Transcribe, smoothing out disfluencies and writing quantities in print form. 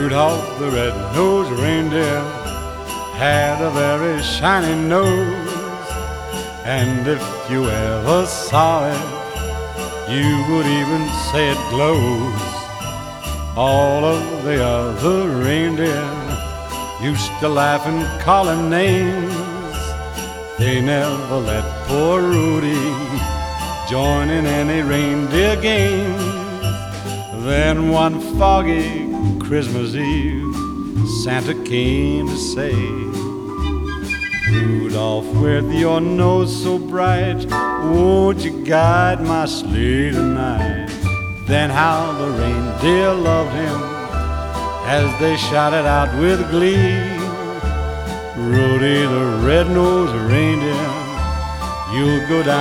Rudolph the red-nosed reindeer had a very shiny nose, and if you ever saw it, you would even say it glows. All of the other reindeer used to laugh and call him names. They never let poor Rudy join in any reindeer games. Then one foggy Christmas Eve, Santa came to say, Rudolph, with your nose so bright, won't you guide my sleigh tonight? Then how the reindeer loved him as they shouted out with glee, Rudy the red-nosed reindeer, you'll go down